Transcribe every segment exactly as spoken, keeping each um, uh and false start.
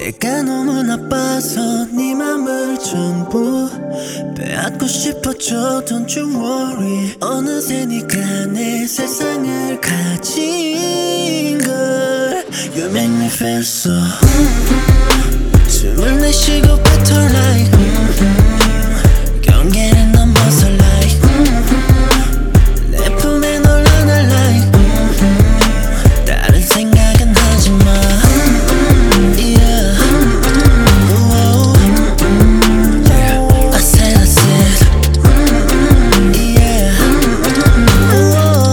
내가 너무 나빠서 네 맘을 전부 빼앗고 싶어져. Don't you worry. 어느새 네가 내 세상을 가진 걸. You make me feel so. 숨을 내쉬고 better like 경계를 넘어서 like 내 품에 널 안아 like 다른 생각은 하지마. Yeah. Whoa. I said I said Yeah. Whoa.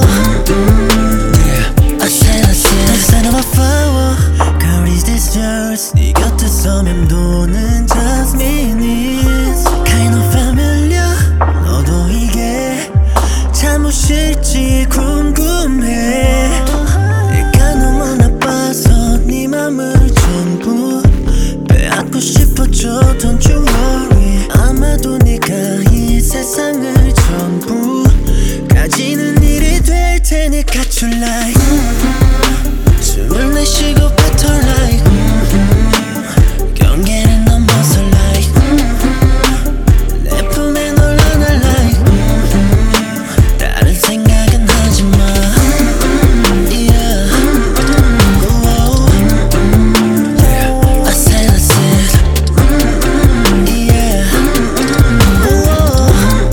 I said I said The scent of a flower. Girl, is this yours? 네 곁에서 맴도는 jasmine is kind of familiar. 너도 이게 잠옷일지 궁금해. 내가 너무 나빠서 네 맘을 전부 빼앗고 싶어져. Don't you worry. 아마도 네가 이 세상을 전부 가지는 일이 될 테니까 you like 숨을 내쉬고 better like 경계를 넘어서 like 내 품에 널 안아 like 다른 생각은 하지마. Yeah. Whoa. I said I said Yeah. Whoa.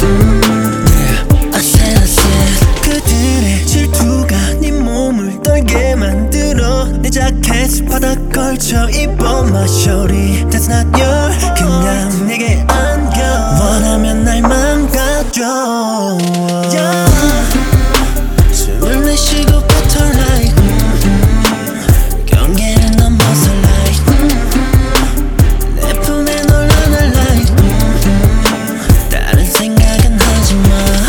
I said I said 그들의 질투가 네 몸을 떨게 만들어. 내 자켓 바닥 걸쳐 입어 my shorty. That's not your. 그냥 내게 안겨. 원하면 날 망가져. Yeah. 숨을 내쉬고 better like 경계를 넘어서 like 내 품에 널 안아 like 다른 생각은 하지마.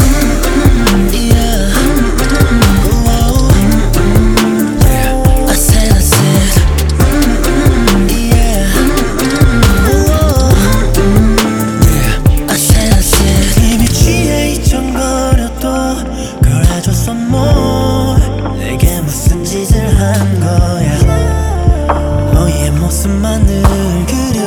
Yeah. Whoa. I said I said Yeah. Whoa. I said I said 이미 취해 잊혀버려도 그래줘서 more. 내게 무슨 짓을 한 거야. 너의 모습만을 그려.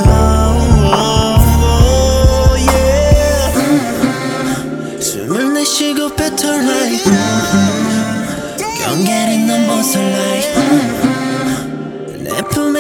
Yeah. 숨을 내쉬고 better like 경계를 넘어서 like 내 품에